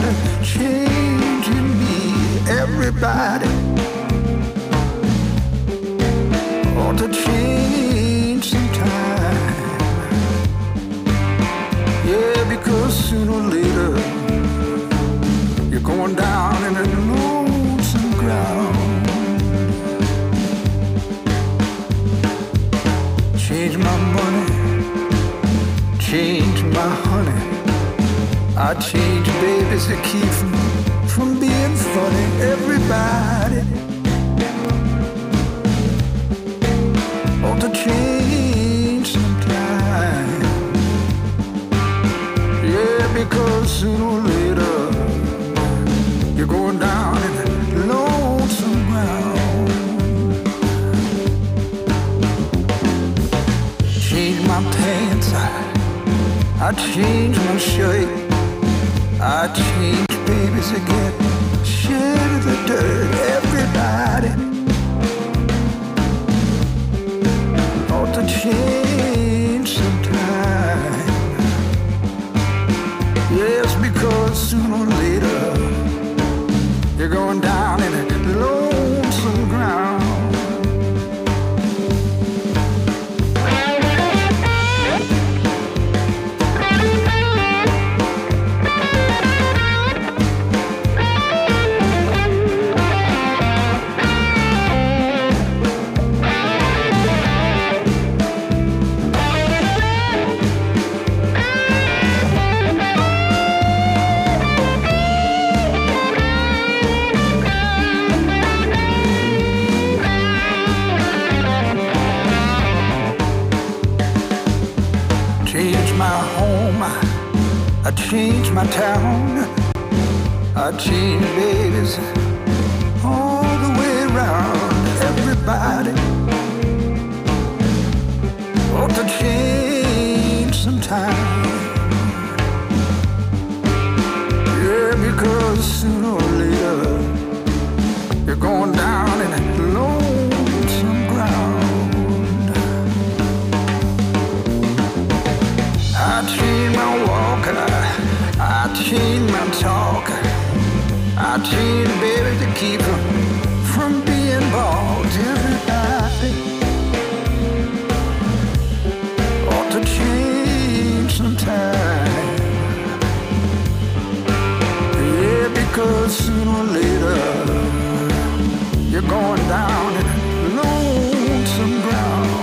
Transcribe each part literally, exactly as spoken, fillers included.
changing me. Everybody ought to change sometime. Yeah, because sooner or later you're going down in a lonesome ground. Change my money, change my honey. I change babies to keep from, from being funny. Everybody ought to change sometime. Yeah, because sooner or later you're going down in a lonesome ground. Change my pants, I, I change my shirt. I change babies again, shed the dirt. Everybody ought to change sometime. Yes, because sooner or later you're going down in a lonesome ground. I change my town, I change babies all the way around. Everybody ought to change sometime. Yeah, because sooner or later you're going down in a lonesome ground. I change my walk, I, I change my talk, I change baby to keep from, from being bald. Everybody ought to change sometime. Yeah, because sooner or later you're going down in lonesome ground.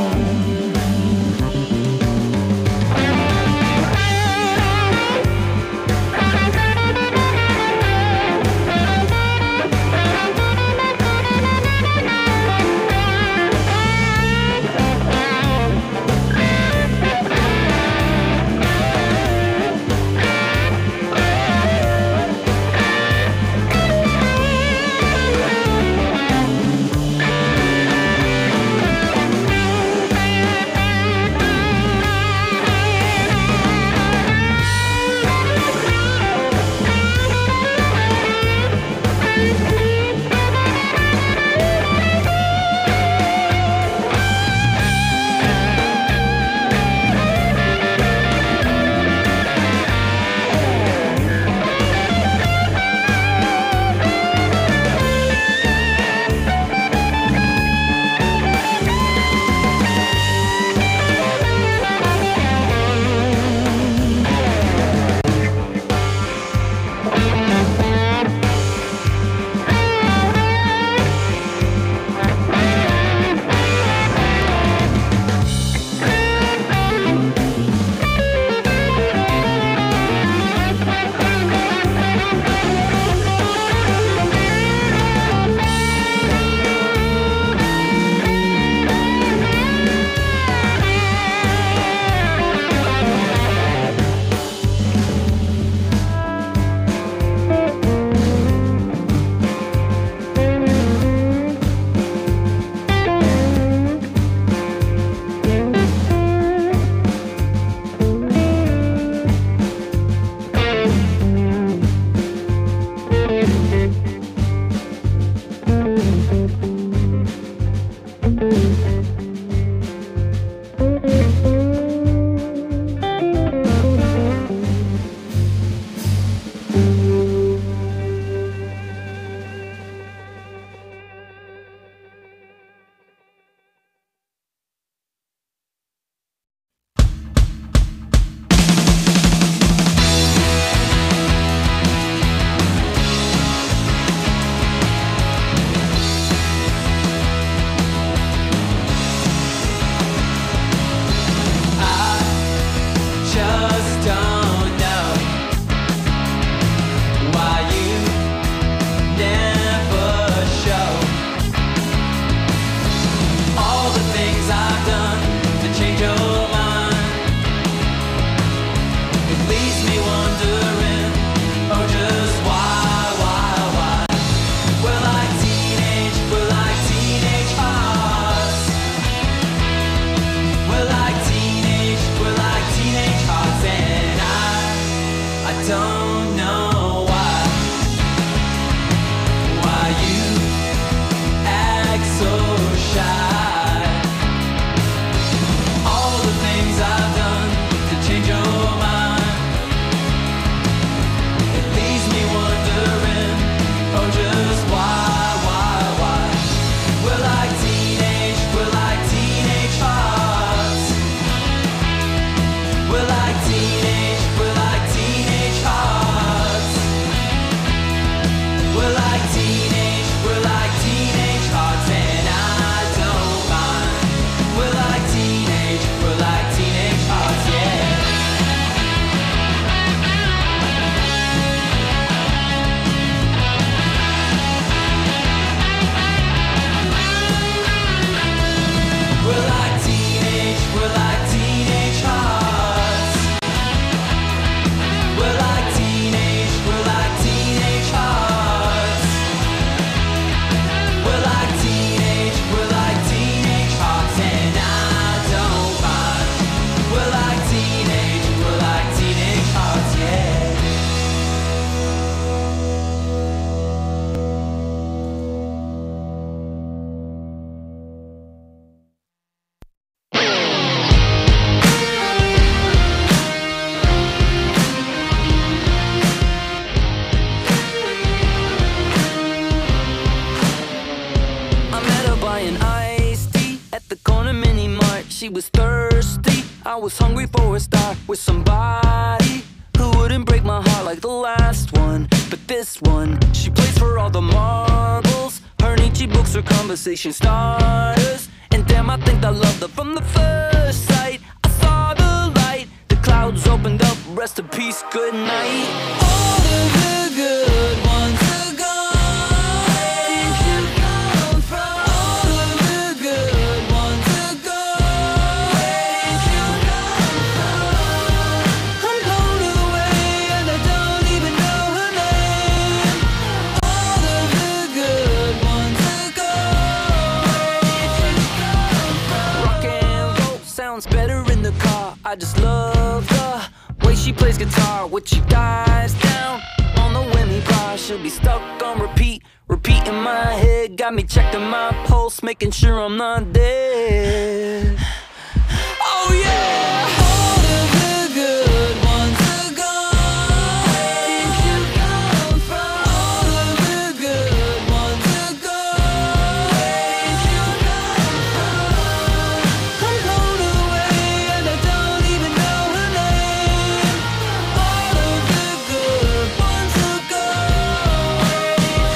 I was hungry for a star with somebody who wouldn't break my heart like the last one. But this one, she plays for all the marbles. Her Nietzsche books are conversation starters. And damn, I think I loved her from the first sight. I saw the light, the clouds opened up, rest in peace, good night. All of the good ones are gone. Where did you come from? All of the good ones are gone. Where did you come from? I'm blown away and I don't even know her name. All of the good ones are gone. Where did you come from? Rock and roll sounds better in the car. I just love the way she plays guitar. When she dies down on the whammy bar, she'll be stuck on repeat, repeat in my head. Got me checking my pulse, making sure I'm not dead. Oh yeah! All of the good ones are gone. Where did you come from? All of the good ones are gone. Where did you come from? I'm blown away and I don't even know her name. All of the good ones are gone. Where did you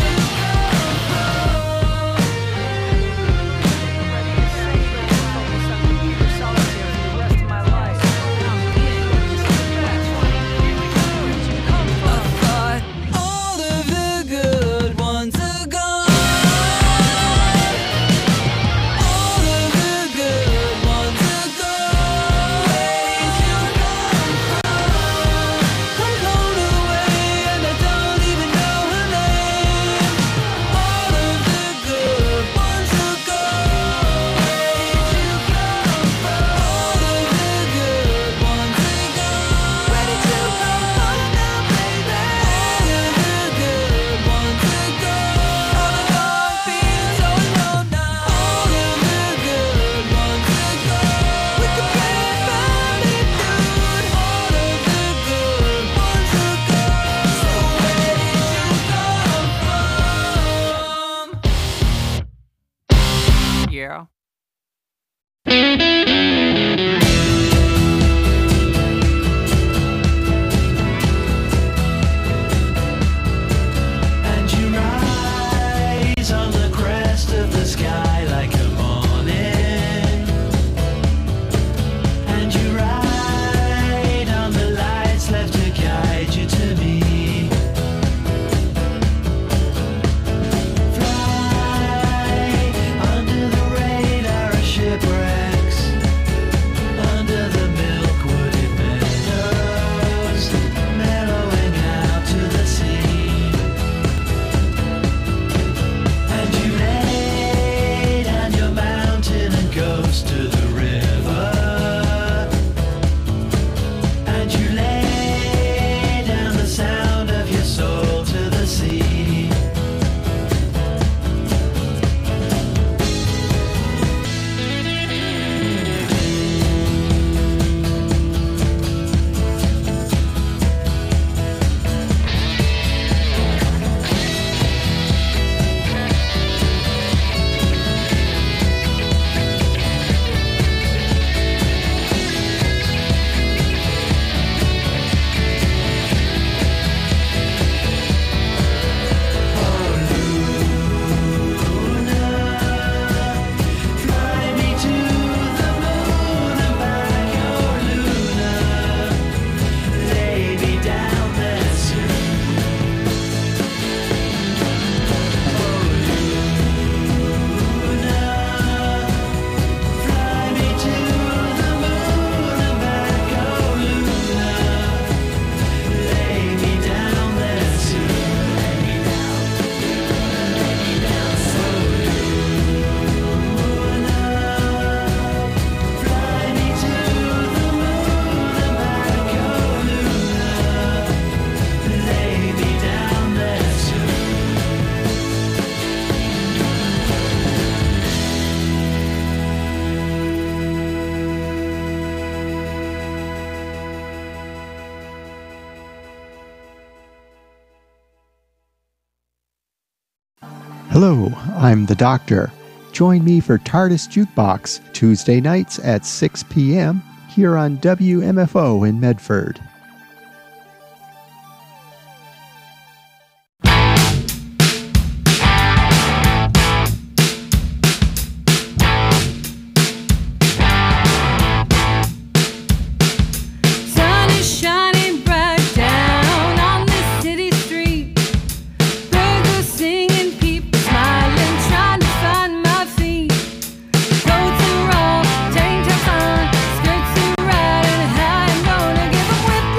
I thought all of the good ones are gone. All of the good ones are gone. Where did you come from? I'm blown away and I don't even know her name. All of the good ones are gone. Where did you come from? All of the good ones are gone. Where did you come from now, baby? All of the good ones are gone. All the wrong feelings, oh no, no. All of the good ones are gone. We could play about it, dude. All of the good ones are gone. So where did you come from? Yeah. And you rise on the crest of the sky like a morning. And you ride on the lights left to guide you to me. Fly under the radar of shipwrecks, under the milk-wooded meadows, mellowing out to the sea. And you lay down your mountain and goes to the river. And you lay down the sound of your soul to the sea. Fly me to the moon and back, oh Luna. Lay me down there soon. Oh Luna, fly me to the moon and back, oh Luna. Lay me down there soon. Lay me down, lay me down soon. Fly me to the moon and back, oh Luna. Lay me down there soon. Hello, I'm the Doctor. Join me for TARDIS Jukebox Tuesday nights at six p m here on W M F O in Medford. Sun is shining bright down on this city street. Birds are singing, people smiling, trying to find my feet. Coats are off, tank tops on, skirts are riding high. I'm gonna give 'em whip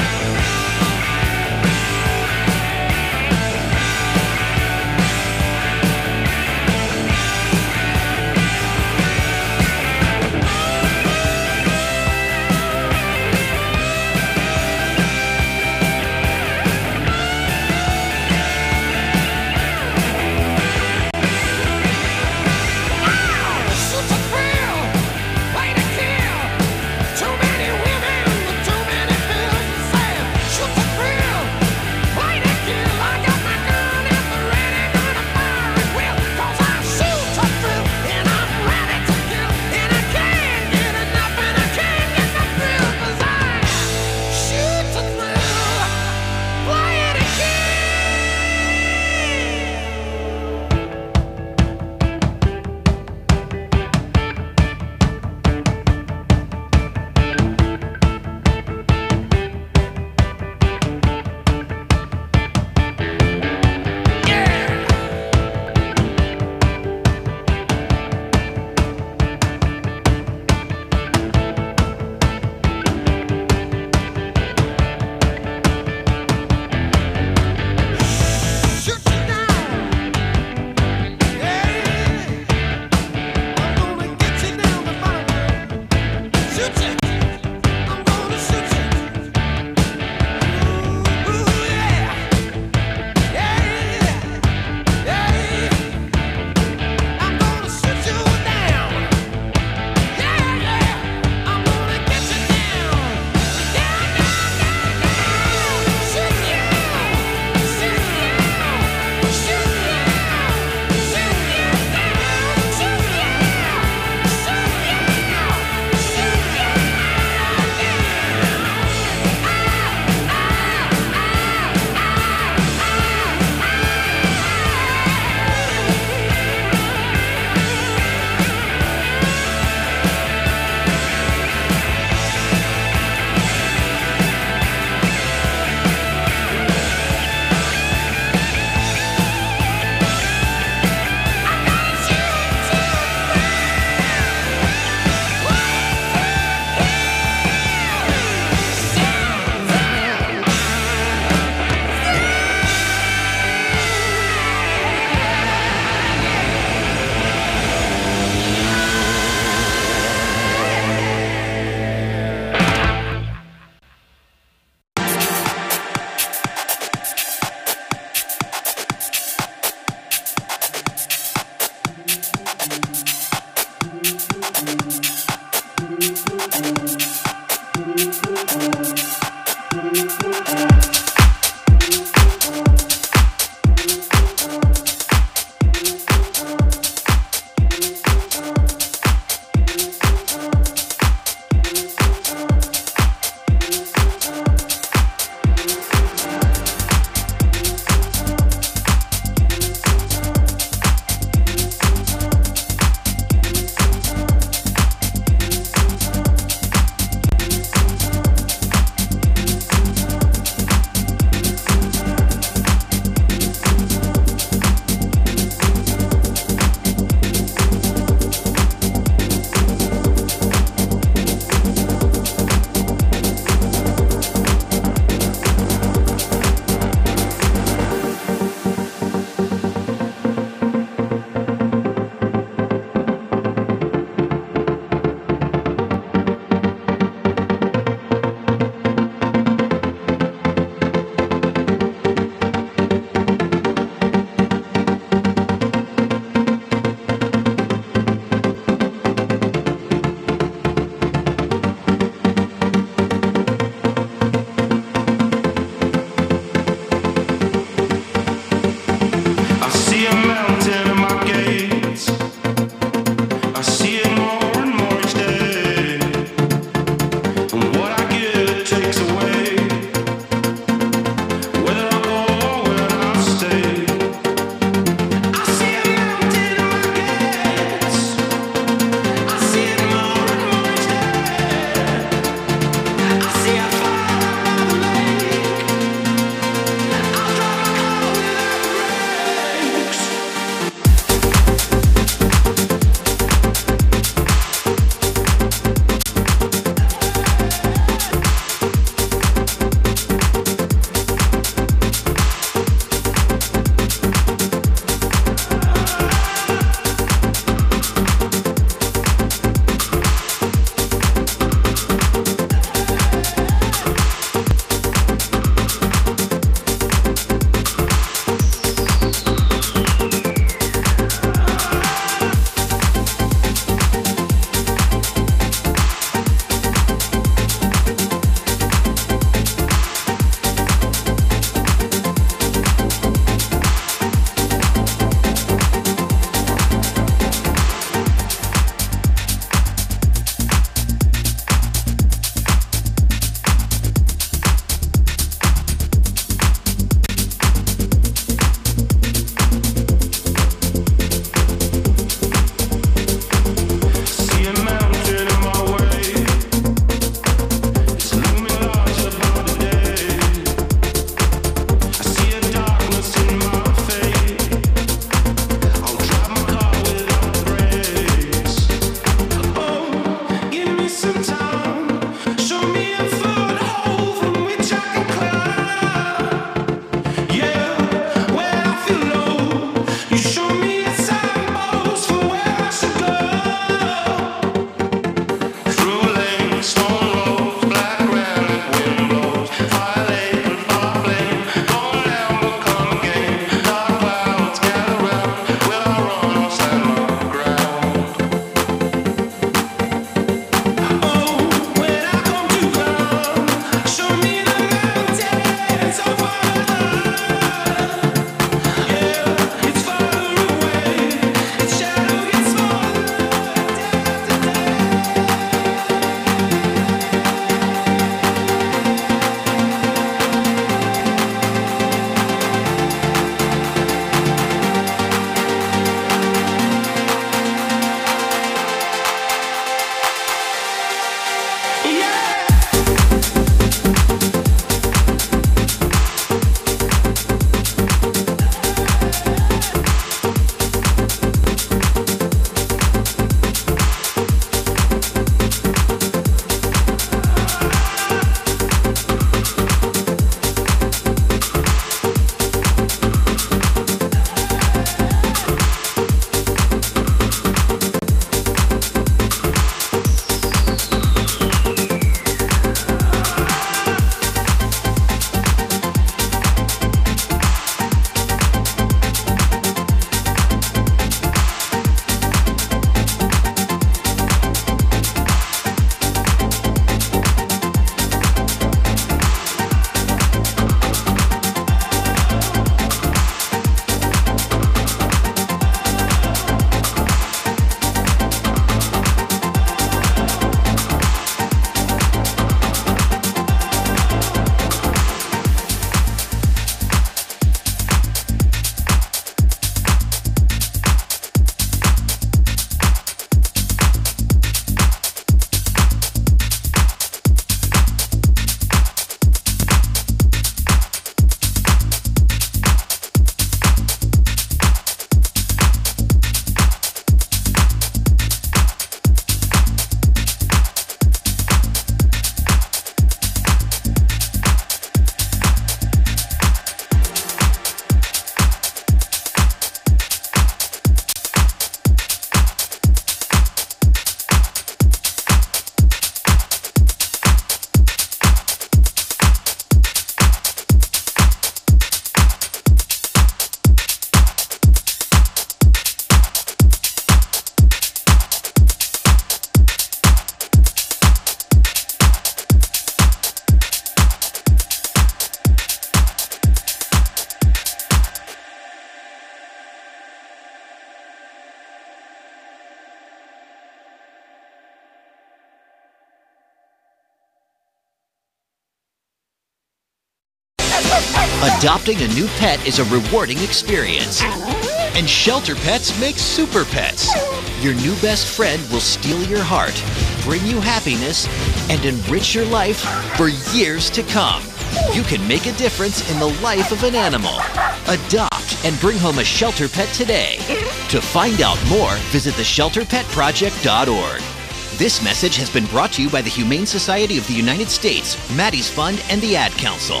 Adopting a new pet is a rewarding experience. And Shelter Pets makes super pets. Your new best friend will steal your heart, bring you happiness, and enrich your life for years to come. You can make a difference in the life of an animal. Adopt and bring home a Shelter Pet today. To find out more, visit the shelter pet project dot org. This message has been brought to you by the Humane Society of the United States, Maddie's Fund, and the Ad Council.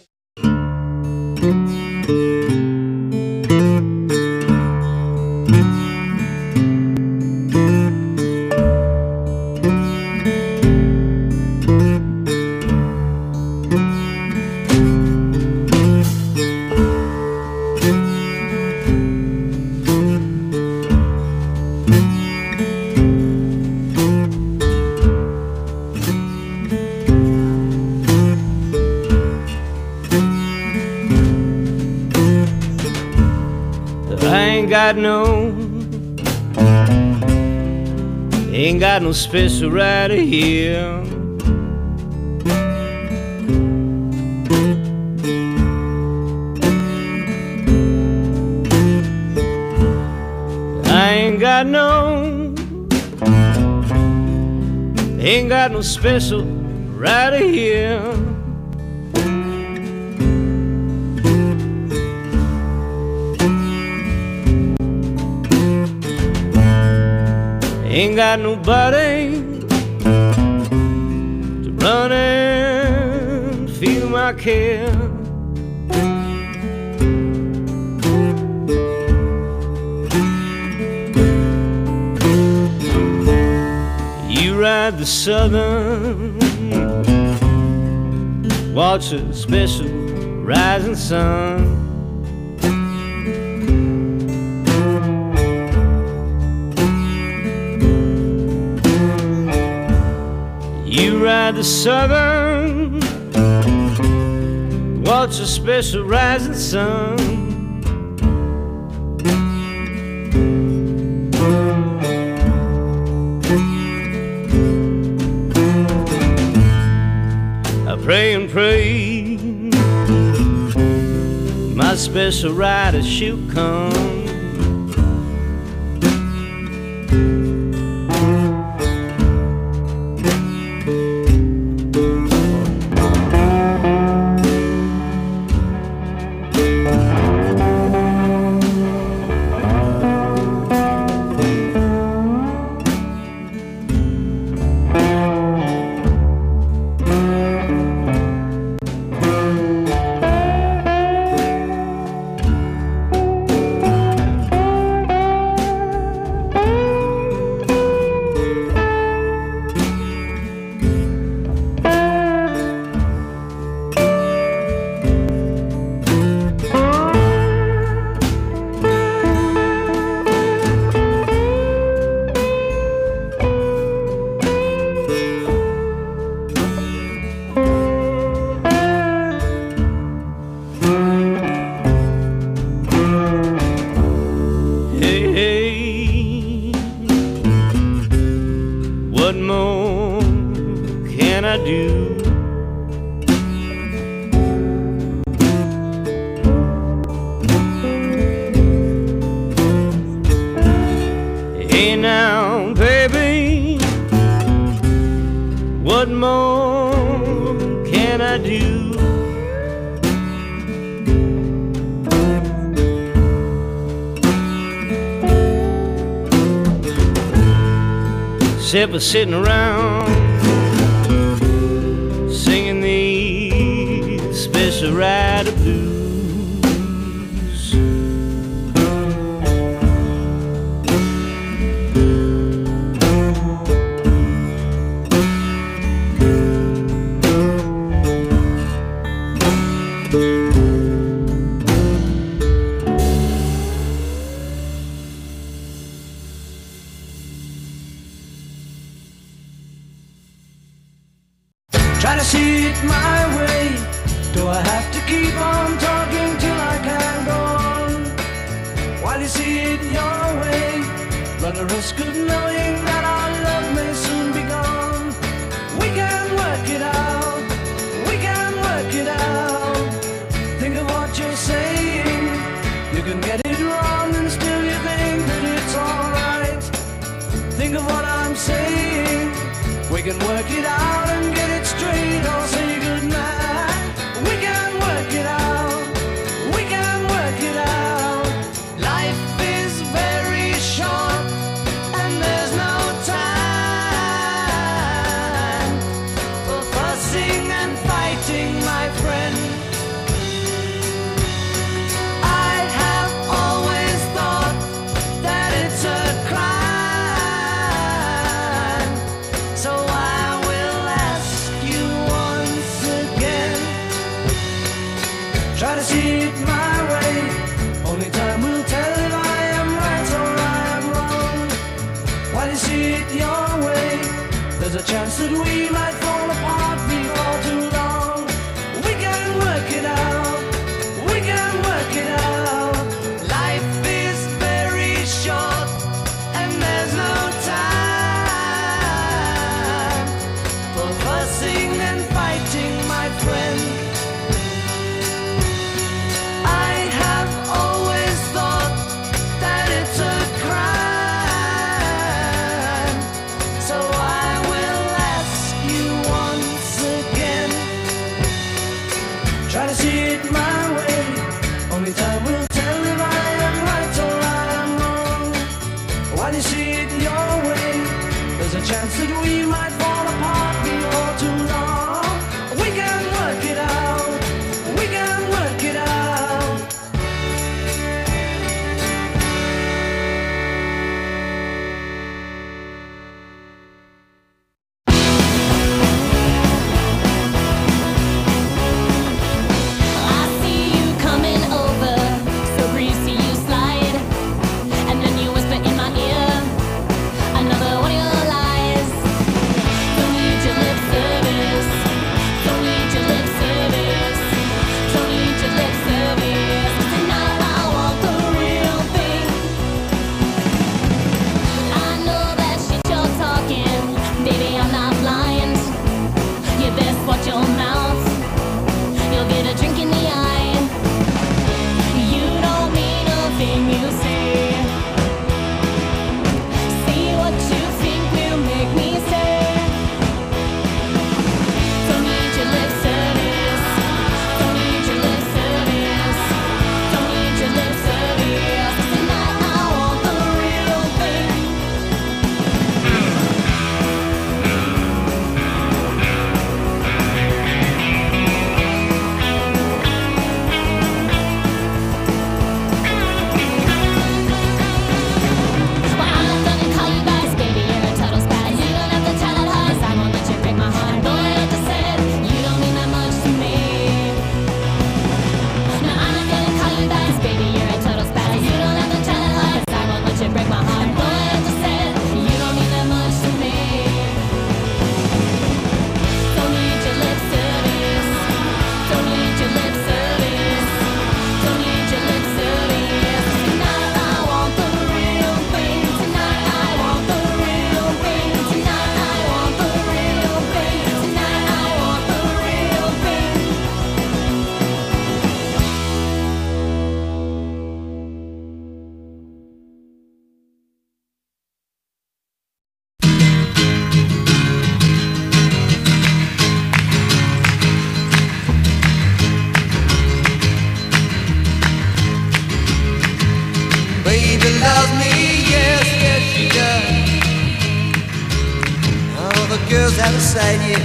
got no, ain't got no special right here. I ain't got no, ain't got no special right here. Ain't got nobody to run and feel my care. You ride the southern, watch a special rising sun. You ride the southern, watch a special rising sun. I pray and pray my special rider she'll come. What more can I do? Hey now, baby, what more can I do? Except for sitting around singing these special rider blues. Try to see it my way. Do I have to keep on talking? what you're saying. You can get it wrong and still you think that it's alright. Think of what I'm saying. We can work it out and get it straight or say goodnight. We can work it out. We can work it out. Life is very short and there's no time for fussing and fighting, my friend. I have always thought that it's a crime, so I will ask you once again. Try to see it my way. Only time will tell if I am right or I am wrong. Why do you see it your way? There's a chance that we might fall apart before too long. We can work it out. We can work it out. Life is very short and there's no time for fussing and fighting, my friend. I have always thought that it's a crime, so I will ask you once again. Try to see it my way. Only time will tell if I am right or I am wrong. Why do you see it your way? There's a chance that we might fall apart before too long. We can work it out. We can work it out. I see you coming over, so greasy you slide, and then you whisper in my ear another one of your lies. Don't need your lip service, don't need your lip service, don't need your lip service. Tonight I want the real thing. I know that shit you're talking, baby, I'm not blind. You best watch your mouth. You'll get a drink in the eye. You don't mean a thing you say. See what you think will make me say. Don't need your lip service. Don't need your lip service. Don't need your lip service. Tonight I want the real thing. Well, I'm not gonna call you guys, baby, you're a total spaz. You don't have to tell it hard, I won't let you break my heart. Boy, I just said, you don't mean that much to me. No, I'm not gonna call you guys, baby, you're a total spaz. You don't have to tell it hard, I won't let you break my heart. Boy, I just said, you don't mean that much to me. Don't need your lip service. Don't need your lip service. Don't need your lip service. Tonight I want the real thing. Tonight I want the real thing. Tonight I want the real thing. Tonight I want the real thing. Baby loves me, yes, yes she does. All the girls out of sight, yeah.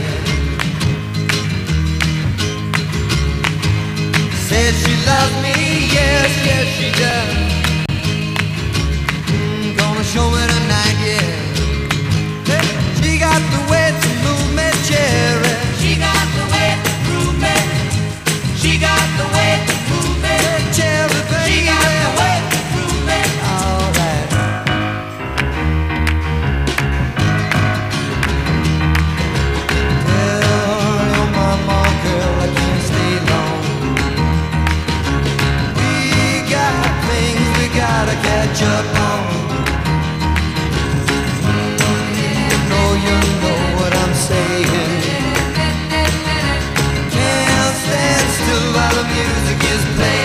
Said she loves me, yes, yes she does. Mm, gonna show me tonight, yeah. Hey, she got the way to move me, cherry. She got the way to move me. She got the way to move me, cherry, baby. She got the way to move me. All right. Tell your mama, girl, I can't stay long. We got things we gotta catch up on. You know, you know what I'm saying. Can't stand still while the music is playing.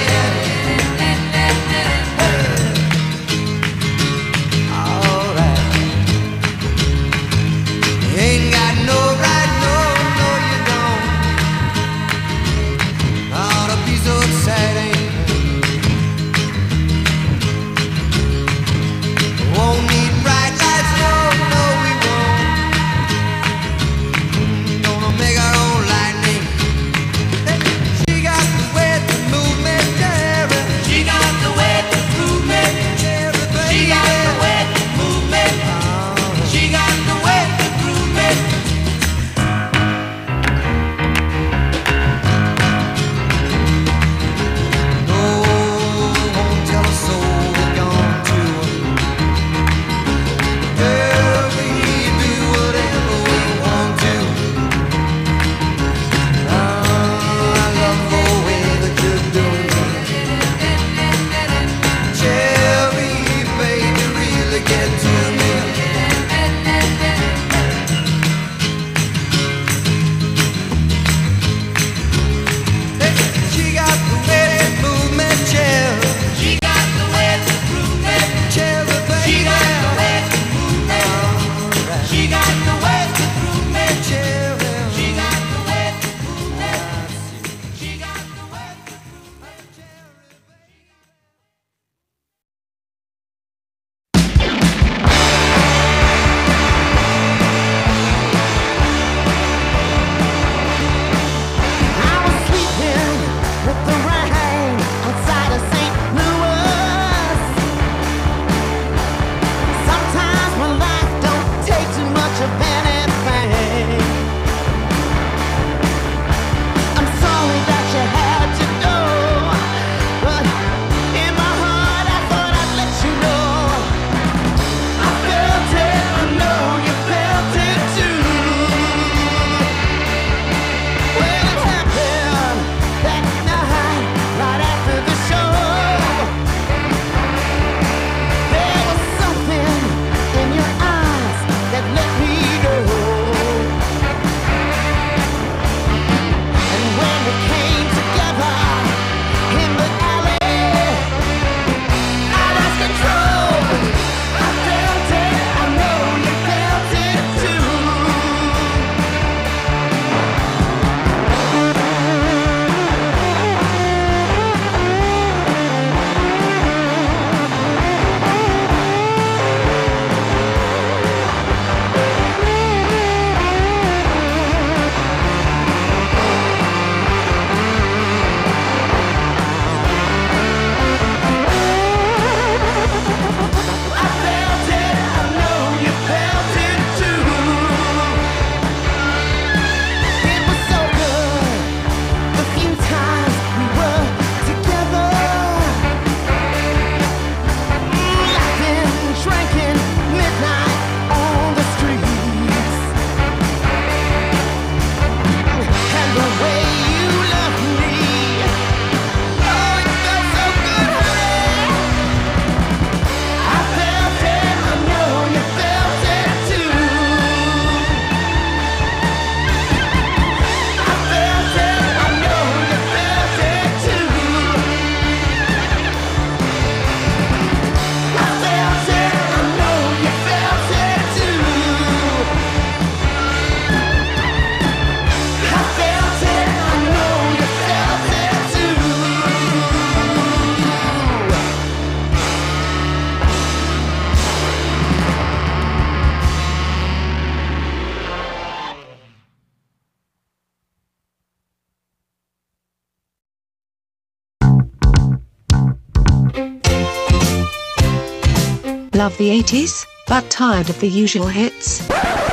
Love the eighties, but tired of the usual hits?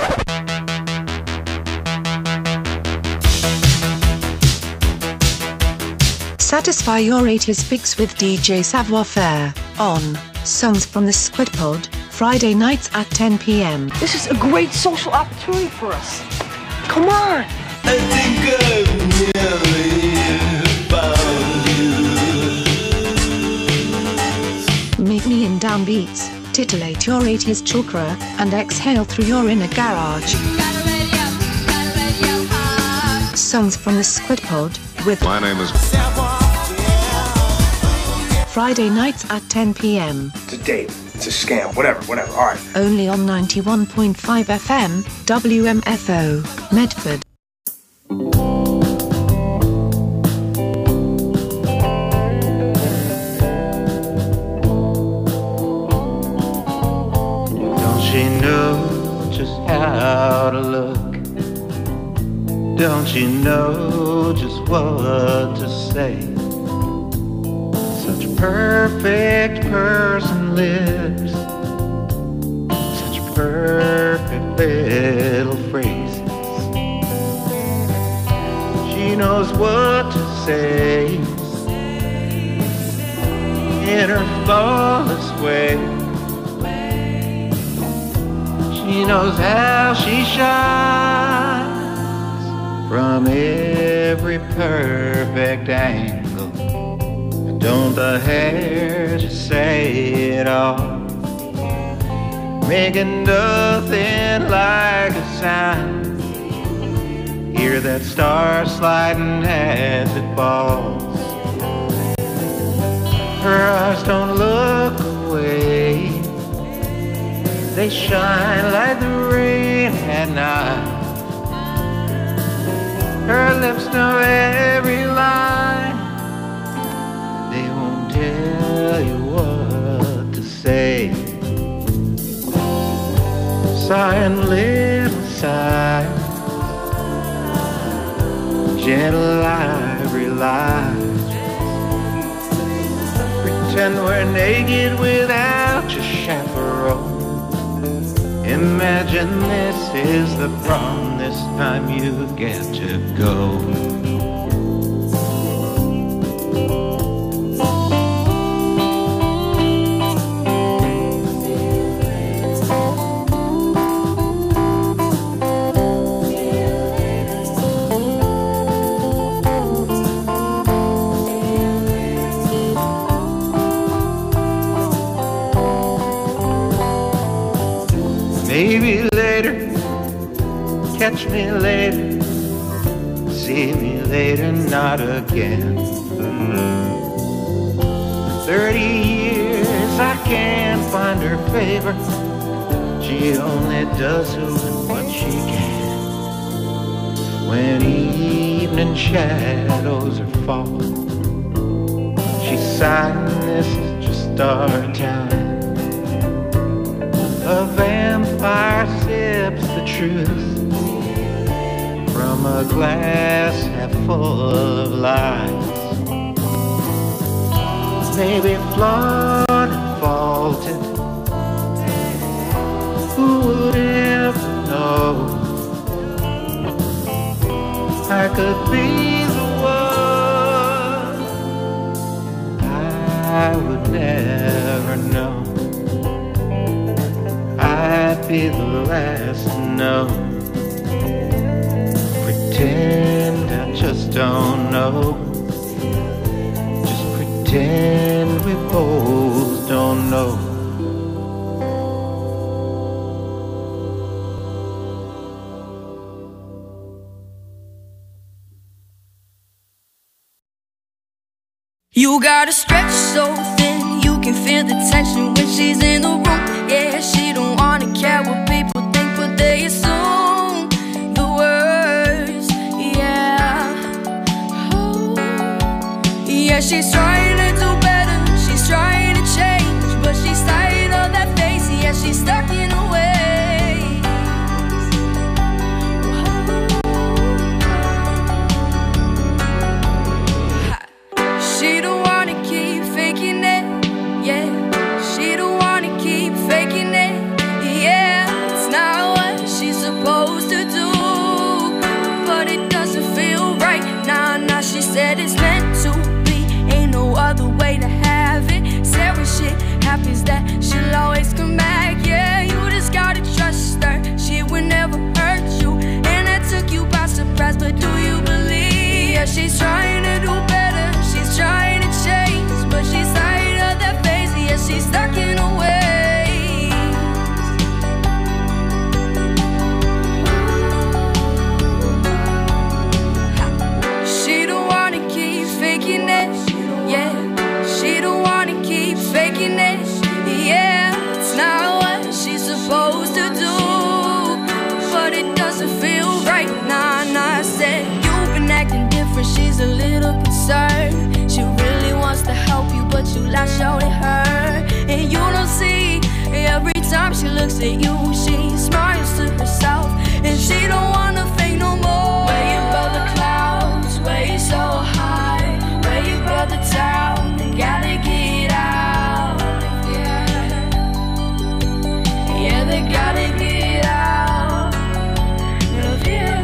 Satisfy your eighties fix with D J Savoir Faire on Songs from the Squid Pod, Friday nights at ten p m. This is a great social opportunity for us. Come on! I think I've never found you. Meet me in downbeats, titillate your eighties chakra, and exhale through your inner garage. Songs from the Squid Pod with My name is Friday nights at ten p m. It's a date. It's a scam. Whatever, whatever. All right. Only on ninety-one point five F M, W M F O, Medford. Don't she know just how to look? Don't she know just what to say? Such perfect person lives, such perfect little phrases. She knows what to say in her flawless way. She knows how she shines from every perfect angle. Don't the hair just say it all, making nothing like a sound. Hear that star sliding as it falls. Her eyes don't look away, they shine like the rain at night. Her lips know every line, they won't tell you what to say. Sighing little sighs, gentle ivory lies. Pretend we're naked without your chaperone. Imagine this is the prom, this time you get to go. Maybe later, catch me later, see me later, not again. Thirty years I can't find her favor, she only does who and what she can. When evening shadows are falling, she's sighing, this is just our time. A vampire sips the truth from a glass half full of lies. Maybe flawed and faulted, who would ever know? I could be the one I would never know. I'd be the last to know. Pretend I just don't know. Just pretend we both don't know. You gotta stretch so thin, you can feel the tension when she's in the room. Yeah, she don't wanna care what people think, but they assume the worst. Yeah, oh. Yeah, she's trying to do better, she's trying to change, but she's tired of that face. Yeah, she's stuck in her ways. She don't wanna keep faking it, looks at you, she smiles to herself, and she don't wanna fake no more. Way above the clouds, way so high, way above the town, they gotta get out. Yeah, yeah, they gotta get out of here.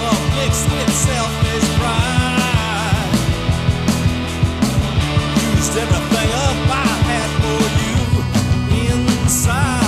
mixed with selfish pride. Used everything up I had for you inside.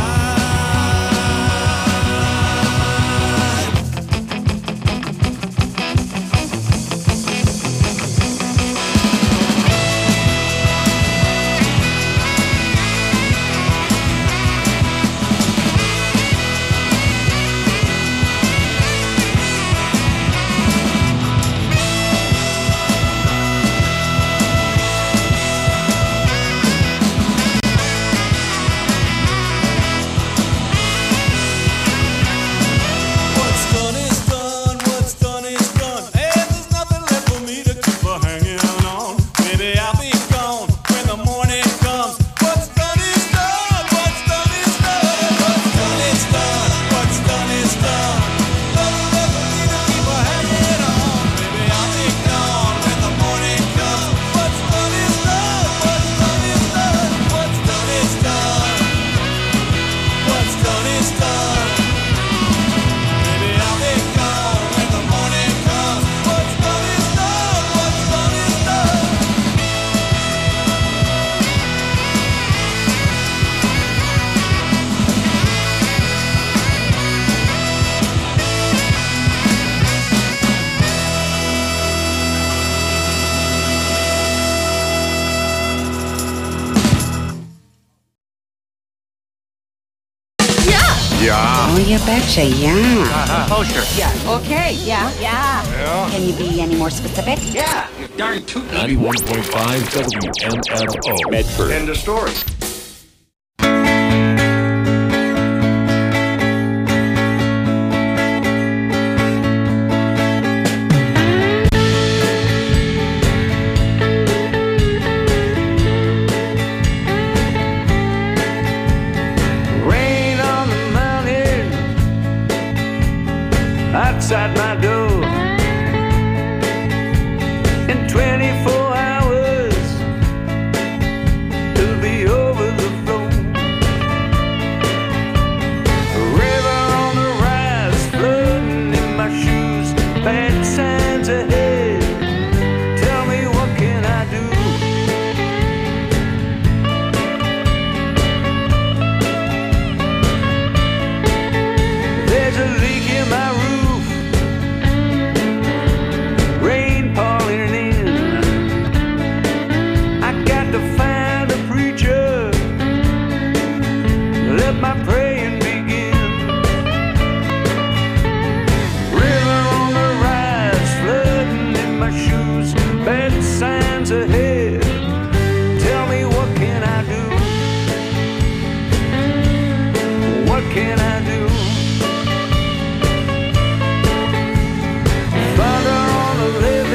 Oh, you betcha, yeah. Uh-huh. Kosher. Yeah, okay, yeah. Yeah. Can you be any more specific? Yeah. You're darn tootin'. ninety-one point five W M F O. Medford. End of story.